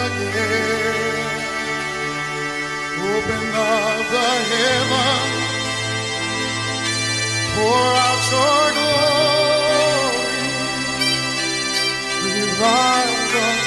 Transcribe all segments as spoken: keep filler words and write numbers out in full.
again. Open up the heavens, pour out your glory, revive us.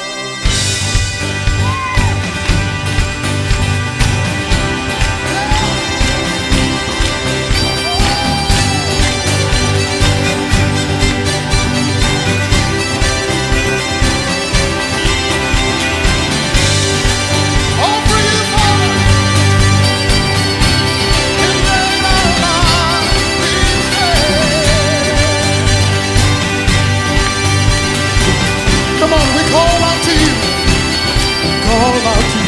Come on, we call out to you. Call out to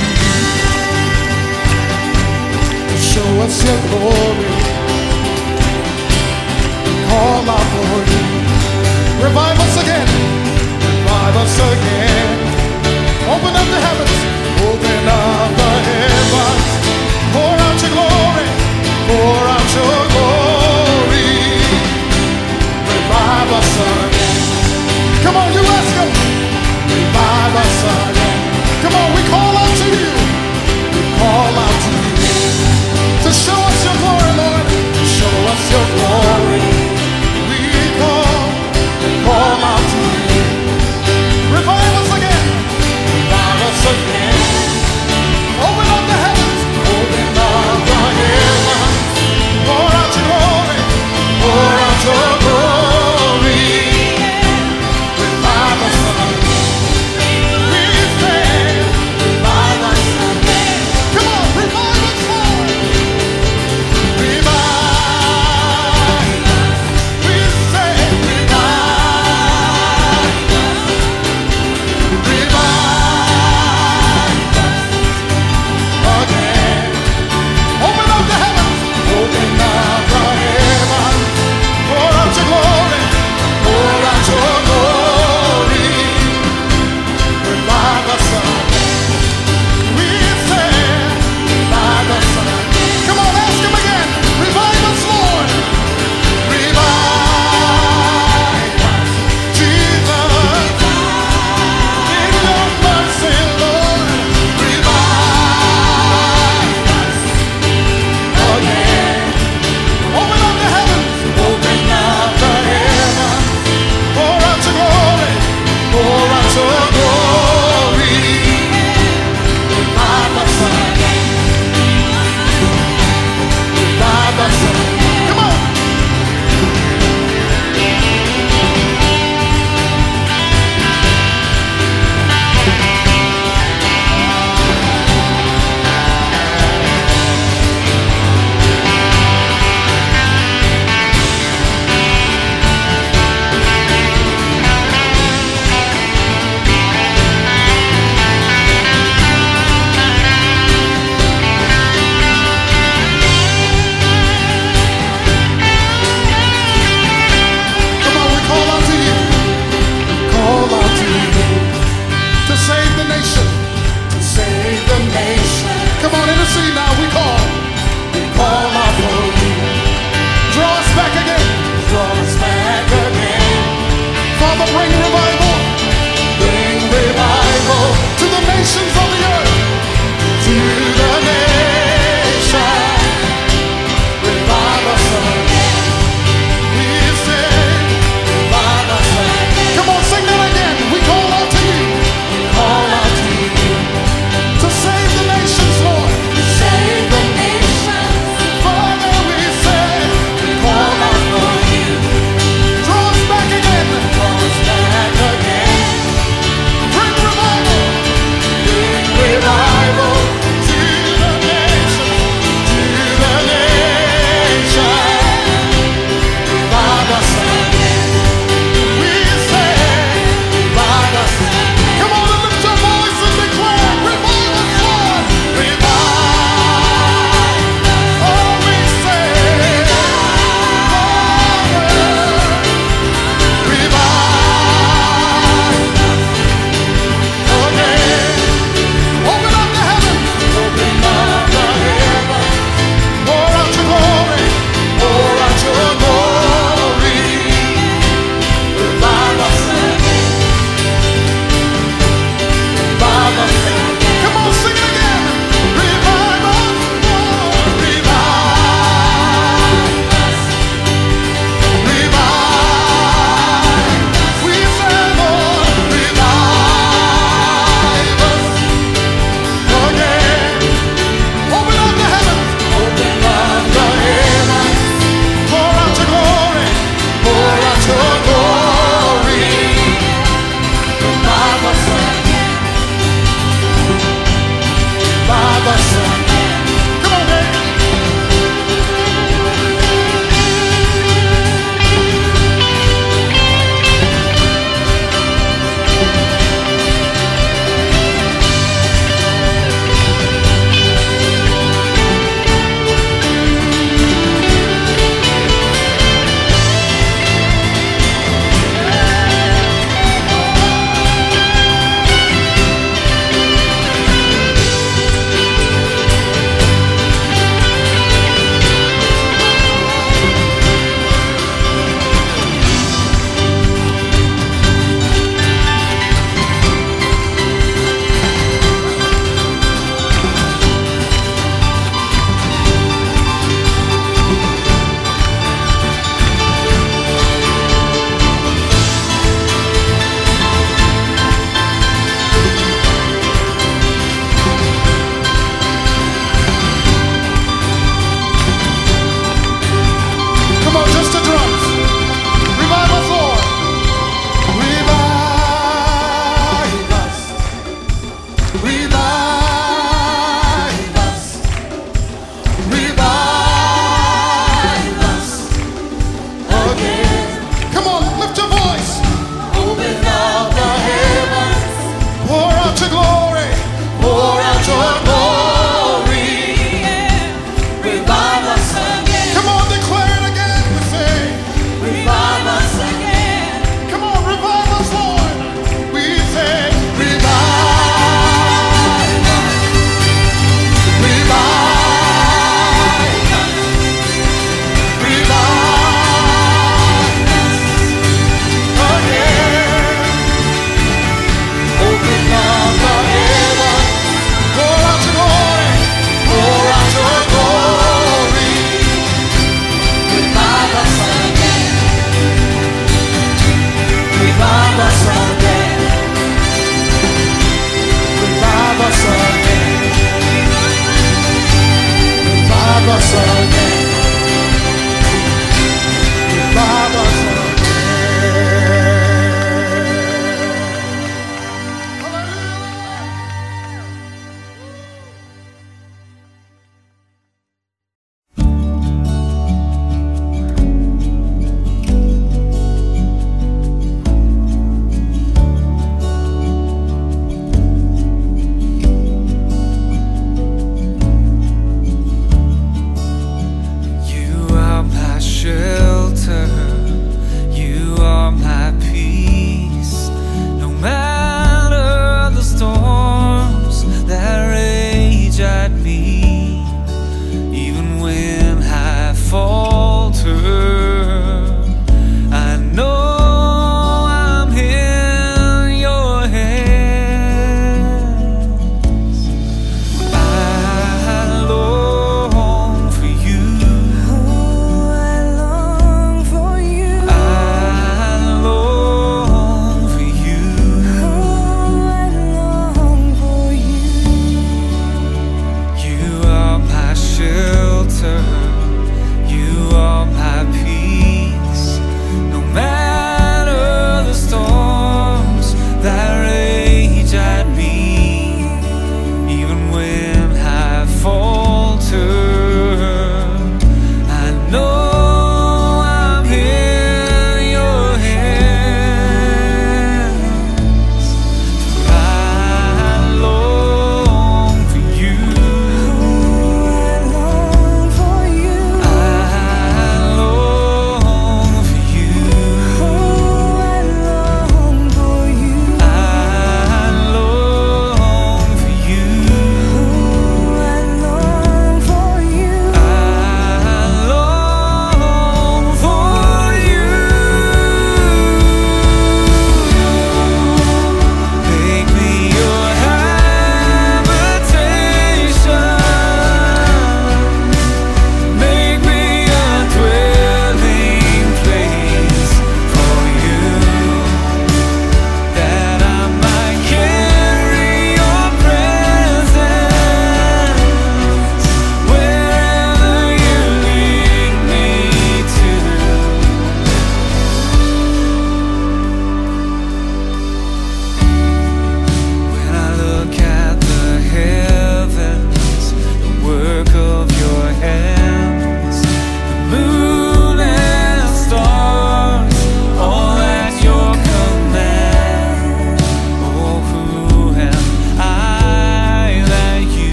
you. Show us your glory. Call out for you. Revive us again. Revive us again. Open up the heavens. Open up the heavens. Pour out your glory. Pour out your glory. Revive us again. Come on, you ask him. Revive us again. Come on, we call out to you. We call out to you. To show us your glory, Lord. To show us your glory. We call, we call out to you. Revive us again. Revive us again. Open up the heavens. Open up the heavens. Pour out your glory. Pour out your glory. Revive us again.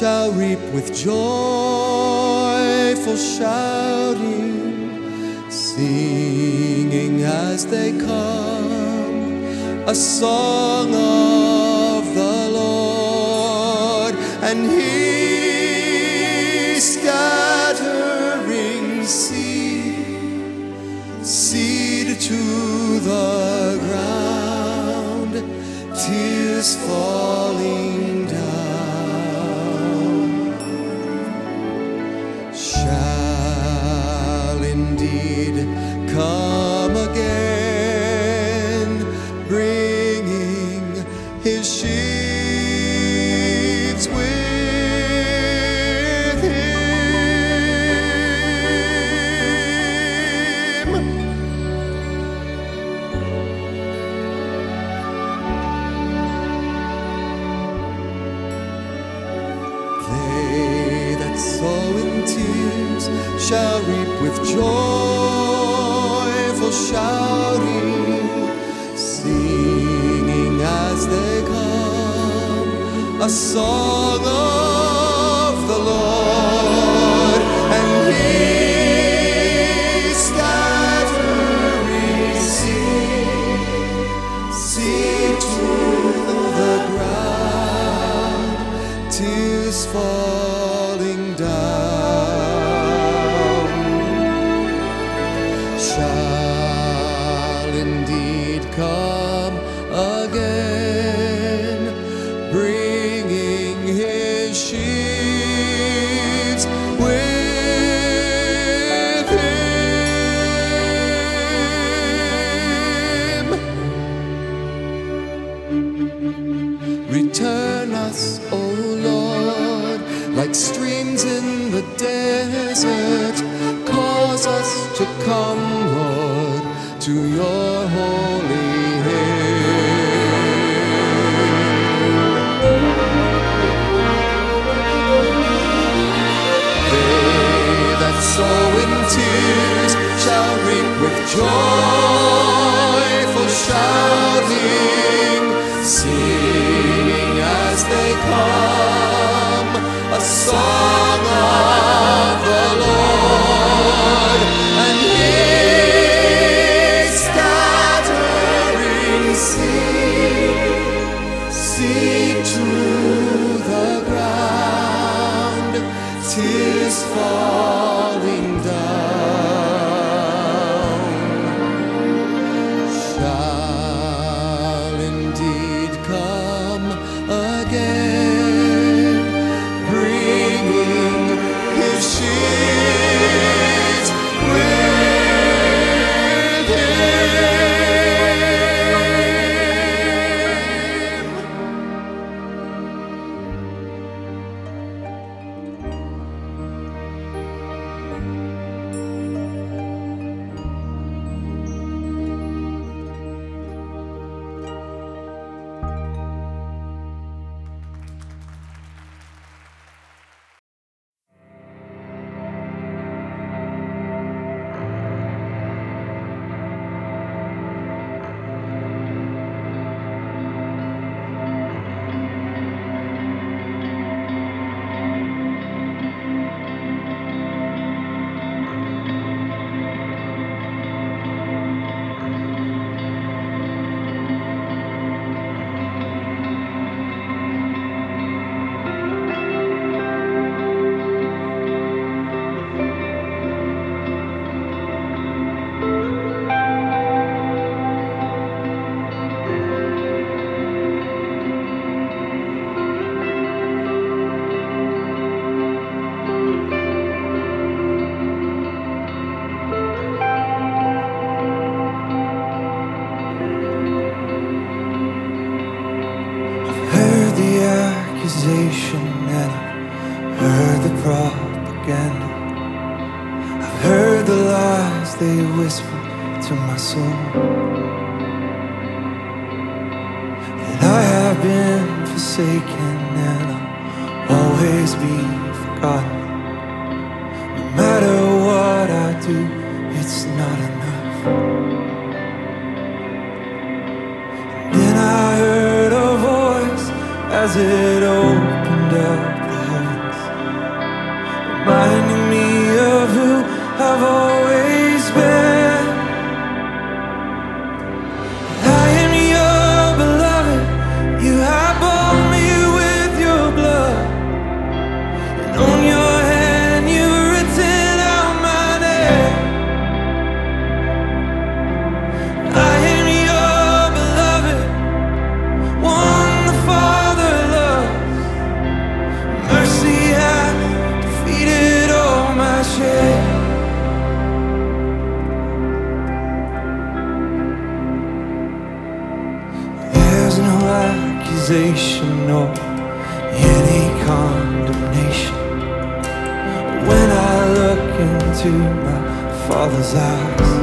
shall reap with joyful shouting, singing as they come a song of the Lord. And He scattering seed, seed to the ground, tears falling down, shall indeed come again, bringing His sheaves with Him. They that sow in tears shall reap with joyful shouting, singing as they come a song of the Lord. And He scattering seed, seed to the ground, tears falling down, shall indeed come again, bringing His sheaves with Him. Return us, O Lord, like streams in the desert. Cause us to come, Lord, to your holy hill. They that sow in tears shall reap with joyful shouting, singing as they come a song of the Lord. And He scattering seed, seed to the ground, tears falling down, shall indeed come again, bringing His sheaves with Him. Accusation and I've heard the propaganda. I've heard the lies they whisper to my soul, that I have been forsaken and I'll always be forgotten. No matter what I do, it's not enough. And then I heard a voice as it opened up the heaven. into my Father's eyes.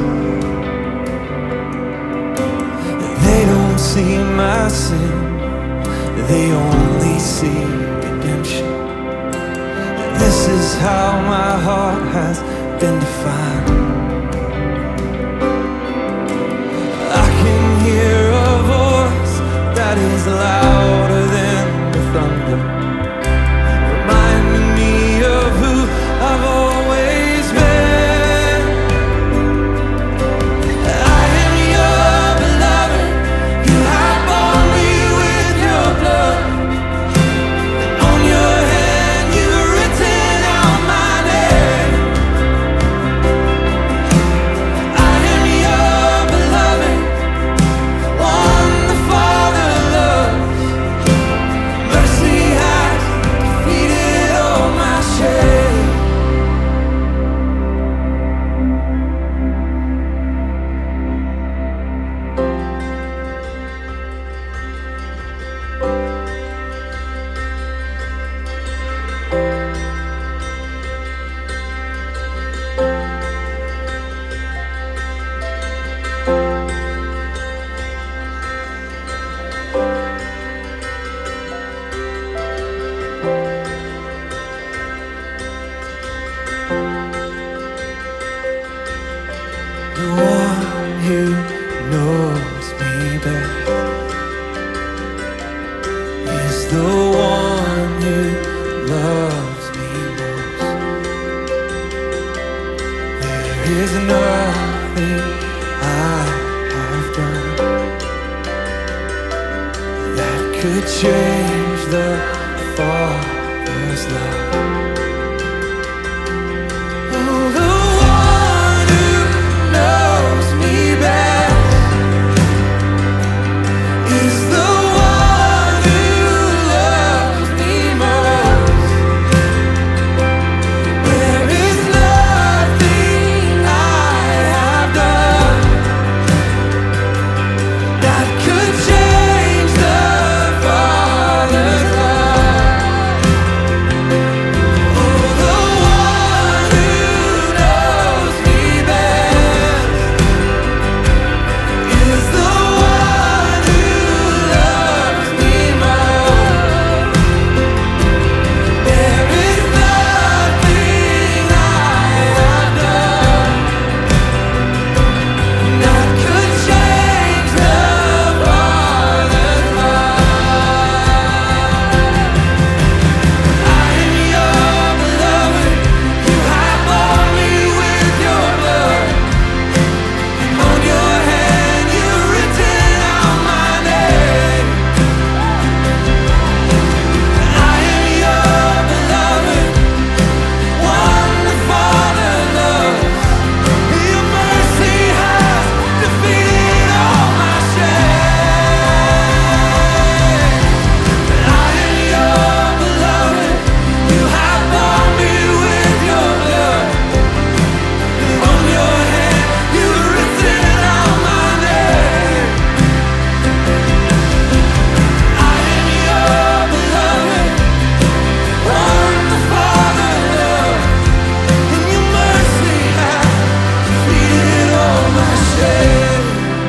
They don't see my sin, they only see redemption. This is how my heart has been defined. I can hear a voice that is louder than the thunder, reminding me of who I've always been. I am your beloved, you have bought me with your blood. On your hand you've written out my name. I am your beloved, one the Father loves. Mercy has defeated all my shame. The one who knows me best is the one who loves me most. There is nothing I have done that could change the Father's love. Oh, the one who knows me best is the one who loves me most. There is nothing I have done that could change the Father's love. Oh, the one who knows me best is the one who loves me most. There is nothing I have done that could change the Father's love. I am your beloved, you have bought me with your blood. On your hand you've written out my name. I am your beloved, one the Father loves. Your mercy has defeated all my shame. I am your beloved, you have bought me with your blood. On your hand you've written out my name. I am your beloved, one the Father loves. And your mercy has defeated all my shame.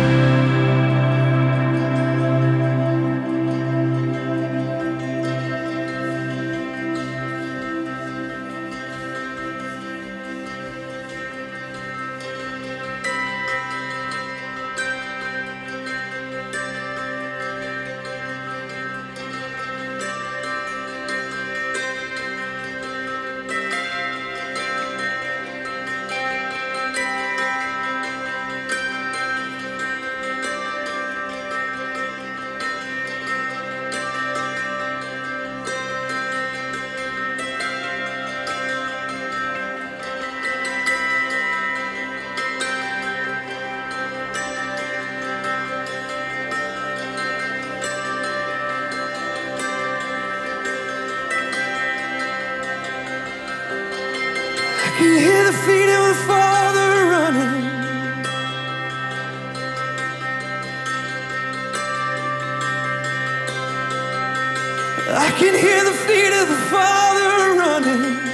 I can hear the feet of the Father running. I can hear the feet of the Father running.